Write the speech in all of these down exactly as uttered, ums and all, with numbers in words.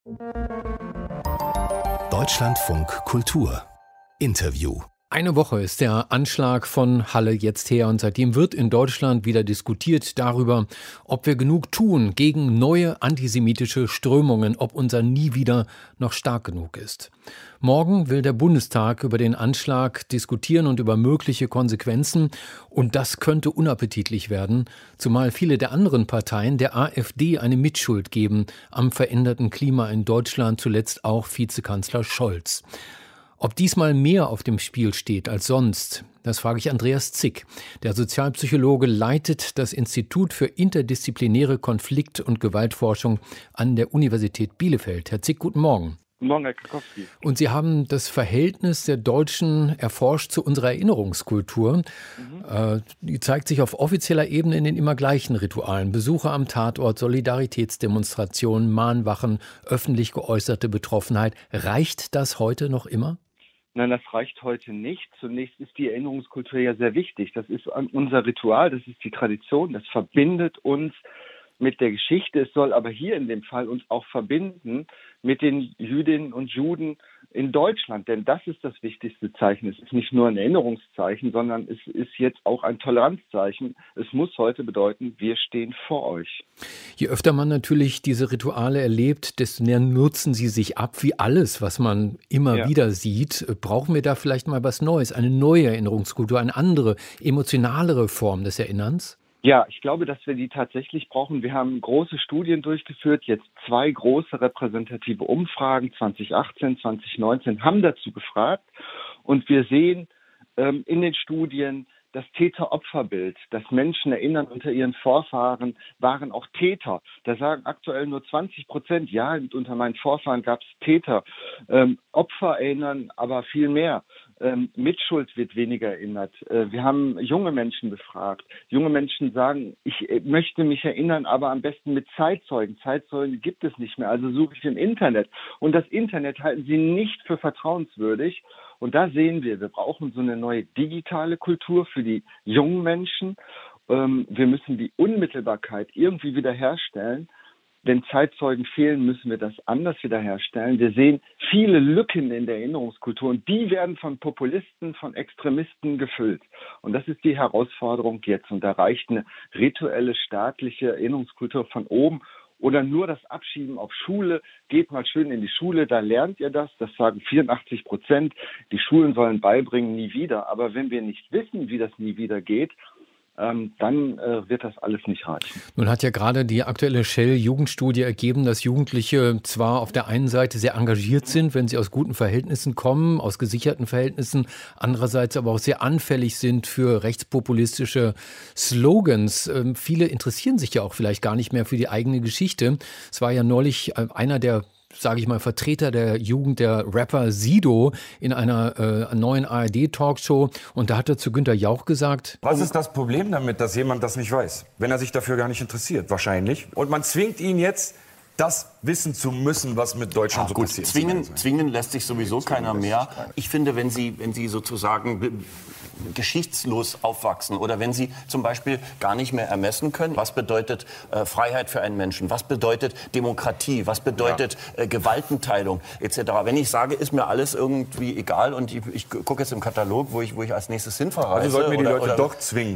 Deutschlandfunk Kultur Interview. Eine Woche ist der Anschlag von Halle jetzt her und seitdem wird in Deutschland wieder diskutiert darüber, ob wir genug tun gegen neue antisemitische Strömungen, ob unser Nie wieder noch stark genug ist. Morgen will der Bundestag über den Anschlag diskutieren und über mögliche Konsequenzen und das könnte unappetitlich werden, zumal viele der anderen Parteien der AfD eine Mitschuld geben am veränderten Klima in Deutschland, zuletzt auch Vizekanzler Scholz. Ob diesmal mehr auf dem Spiel steht als sonst, das frage ich Andreas Zick. Der Sozialpsychologe leitet das Institut für interdisziplinäre Konflikt- und Gewaltforschung an der Universität Bielefeld. Herr Zick, guten Morgen. Guten Morgen, Herr Kakowski. Und Sie haben das Verhältnis der Deutschen erforscht zu unserer Erinnerungskultur. Mhm. Äh, die zeigt sich auf offizieller Ebene in den immer gleichen Ritualen. Besuche am Tatort, Solidaritätsdemonstrationen, Mahnwachen, öffentlich geäußerte Betroffenheit. Reicht das heute noch immer? Nein, das reicht heute nicht. Zunächst ist die Erinnerungskultur ja sehr wichtig. Das ist unser Ritual, das ist die Tradition, das verbindet uns mit der Geschichte. Es soll aber hier in dem Fall uns auch verbinden mit den Jüdinnen und Juden in Deutschland. Denn das ist das wichtigste Zeichen. Es ist nicht nur ein Erinnerungszeichen, sondern es ist jetzt auch ein Toleranzzeichen. Es muss heute bedeuten, wir stehen vor euch. Je öfter man natürlich diese Rituale erlebt, desto mehr nutzen sie sich ab, wie alles, was man immer ja. wieder sieht. Brauchen wir da vielleicht mal was Neues, eine neue Erinnerungskultur, eine andere, emotionalere Form des Erinnerns? Ja, ich glaube, dass wir die tatsächlich brauchen. Wir haben große Studien durchgeführt, jetzt zwei große repräsentative Umfragen, zwanzig achtzehn, zwanzig neunzehn, haben dazu gefragt. Und wir sehen ähm, in den Studien, das Täter-Opfer-Bild, dass Menschen erinnern, unter ihren Vorfahren waren auch Täter. Da sagen aktuell nur zwanzig Prozent, ja, unter meinen Vorfahren gab es Täter. Ähm, Opfer erinnern aber viel mehr. Ähm, Mitschuld wird weniger erinnert. Äh, wir haben junge Menschen befragt. Junge Menschen sagen, ich äh, möchte mich erinnern, aber am besten mit Zeitzeugen. Zeitzeugen gibt es nicht mehr, also suche ich im Internet. Und das Internet halten sie nicht für vertrauenswürdig. Und da sehen wir, wir brauchen so eine neue digitale Kultur für die jungen Menschen. Ähm, wir müssen die Unmittelbarkeit irgendwie wiederherstellen. Wenn Zeitzeugen fehlen, müssen wir das anders wiederherstellen. Wir sehen viele Lücken in der Erinnerungskultur und die werden von Populisten, von Extremisten gefüllt. Und das ist die Herausforderung jetzt. Und da reicht eine rituelle staatliche Erinnerungskultur von oben. Oder nur das Abschieben auf Schule, geht mal schön in die Schule, da lernt ihr das, das sagen vierundachtzig Prozent. Die Schulen sollen beibringen, nie wieder. Aber wenn wir nicht wissen, wie das nie wieder geht, ähm, dann äh, wird das alles nicht reichen. Nun hat ja gerade die aktuelle Shell-Jugendstudie ergeben, dass Jugendliche zwar auf der einen Seite sehr engagiert sind, wenn sie aus guten Verhältnissen kommen, aus gesicherten Verhältnissen, andererseits aber auch sehr anfällig sind für rechtspopulistische Slogans. Ähm, viele interessieren sich ja auch vielleicht gar nicht mehr für die eigene Geschichte. Es war ja neulich äh, einer der sage ich mal, Vertreter der Jugend, der Rapper Sido in einer äh, neuen A R D-Talkshow. Und da hat er zu Günther Jauch gesagt: Was ist das Problem damit, dass jemand das nicht weiß? Wenn er sich dafür gar nicht interessiert, wahrscheinlich. Und man zwingt ihn jetzt, das wissen zu müssen, was mit Deutschland ja, so gut, passiert. Zwingen, zwingen lässt sich sowieso zwingen keiner mehr. Ich finde, wenn Sie, wenn Sie sozusagen geschichtslos aufwachsen oder wenn Sie zum Beispiel gar nicht mehr ermessen können, was bedeutet äh, Freiheit für einen Menschen, was bedeutet Demokratie, was bedeutet äh, Gewaltenteilung et cetera. Wenn ich sage, ist mir alles irgendwie egal und ich, ich gucke jetzt im Katalog, wo ich, wo ich als nächstes hinverreise. Also sollten wir die oder, Leute oder doch zwingen.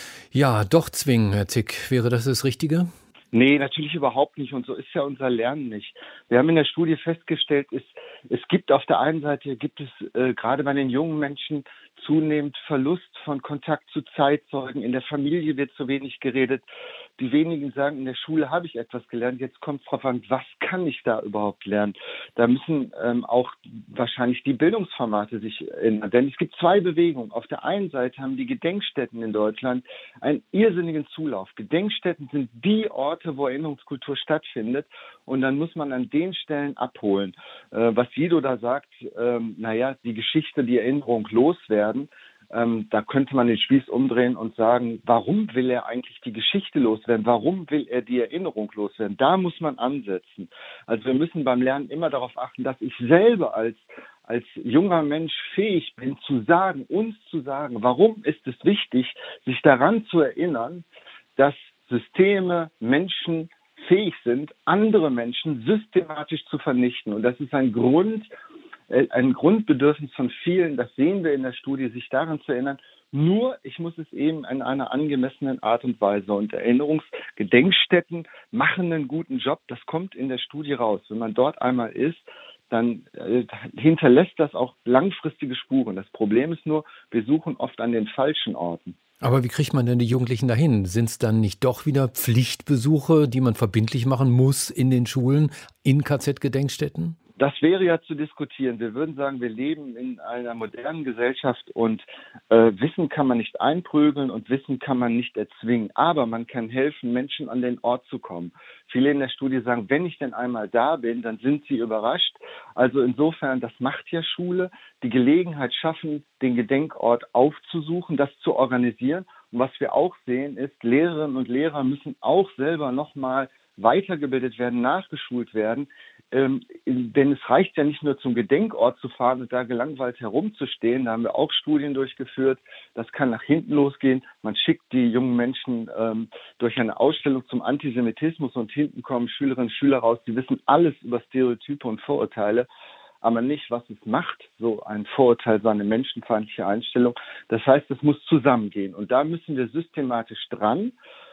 Ja, doch zwingen, Herr Zick. Wäre das das Richtige? Nee, natürlich überhaupt nicht. Und so ist ja unser Lernen nicht. Wir haben in der Studie festgestellt, es, es gibt auf der einen Seite, gibt es äh, gerade bei den jungen Menschen zunehmend Verlust von Kontakt zu Zeitzeugen. In der Familie wird zu wenig geredet. Die wenigen sagen, in der Schule habe ich etwas gelernt. Jetzt kommt es darauf an, was kann ich da überhaupt lernen? Da müssen ähm, auch wahrscheinlich die Bildungsformate sich ändern. Denn es gibt zwei Bewegungen. Auf der einen Seite haben die Gedenkstätten in Deutschland einen irrsinnigen Zulauf. Gedenkstätten sind die Orte, wo Erinnerungskultur stattfindet. Und dann muss man an den Stellen abholen. Äh, was Sido da sagt, ähm, naja, die Geschichte, die Erinnerung loswerden. Ähm, da könnte man den Spieß umdrehen und sagen, warum will er eigentlich die Geschichte loswerden? Warum will er die Erinnerung loswerden? Da muss man ansetzen. Also wir müssen beim Lernen immer darauf achten, dass ich selber als, als junger Mensch fähig bin zu sagen, uns zu sagen, warum ist es wichtig, sich daran zu erinnern, dass Systeme, Menschen fähig sind, andere Menschen systematisch zu vernichten. Und das ist ein Grund, ein Grundbedürfnis von vielen, das sehen wir in der Studie, sich daran zu erinnern. Nur, ich muss es eben in einer angemessenen Art und Weise. Und Erinnerungsgedenkstätten machen einen guten Job. Das kommt in der Studie raus. Wenn man dort einmal ist, dann äh, hinterlässt das auch langfristige Spuren. Das Problem ist nur, wir suchen oft an den falschen Orten. Aber wie kriegt man denn die Jugendlichen dahin? Sind es dann nicht doch wieder Pflichtbesuche, die man verbindlich machen muss in den Schulen, in K Z-Gedenkstätten? Das wäre ja zu diskutieren. Wir würden sagen, wir leben in einer modernen Gesellschaft und äh, Wissen kann man nicht einprügeln und Wissen kann man nicht erzwingen. Aber man kann helfen, Menschen an den Ort zu kommen. Viele in der Studie sagen, wenn ich denn einmal da bin, dann sind sie überrascht. Also insofern, das macht ja Schule, die Gelegenheit schaffen, den Gedenkort aufzusuchen, das zu organisieren. Und was wir auch sehen ist, Lehrerinnen und Lehrer müssen auch selber nochmal weitergebildet werden, nachgeschult werden. Ähm, denn es reicht ja nicht nur zum Gedenkort zu fahren und da gelangweilt herumzustehen. Da haben wir auch Studien durchgeführt. Das kann nach hinten losgehen. Man schickt die jungen Menschen ähm, durch eine Ausstellung zum Antisemitismus und hinten kommen Schülerinnen und Schüler raus, die wissen alles über Stereotype und Vorurteile, aber nicht, was es macht, so ein Vorurteil, so eine menschenfeindliche Einstellung. Das heißt, es muss zusammengehen. Und da müssen wir systematisch dran.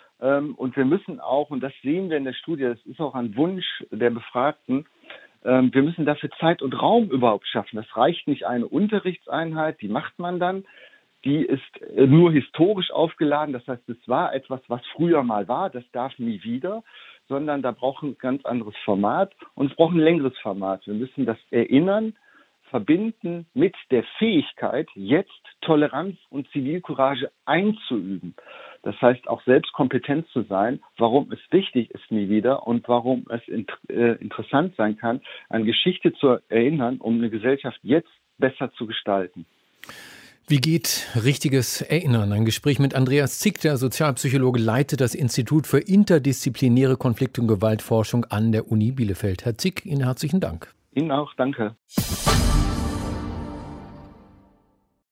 Und wir müssen auch, und das sehen wir in der Studie, das ist auch ein Wunsch der Befragten, wir müssen dafür Zeit und Raum überhaupt schaffen. Das reicht nicht eine Unterrichtseinheit, die macht man dann. Die ist nur historisch aufgeladen, das heißt, es war etwas, was früher mal war, das darf nie wieder, sondern da braucht ein ganz anderes Format und es braucht ein längeres Format. Wir müssen das Erinnern verbinden mit der Fähigkeit, jetzt Toleranz und Zivilcourage einzuüben. Das heißt, auch selbst kompetent zu sein, warum es wichtig ist nie wieder und warum es int- äh, interessant sein kann, an Geschichte zu erinnern, um eine Gesellschaft jetzt besser zu gestalten. Wie geht richtiges Erinnern? Ein Gespräch mit Andreas Zick, der Sozialpsychologe, leitet das Institut für interdisziplinäre Konflikt- und Gewaltforschung an der Uni Bielefeld. Herr Zick, Ihnen herzlichen Dank. Ihnen auch, danke.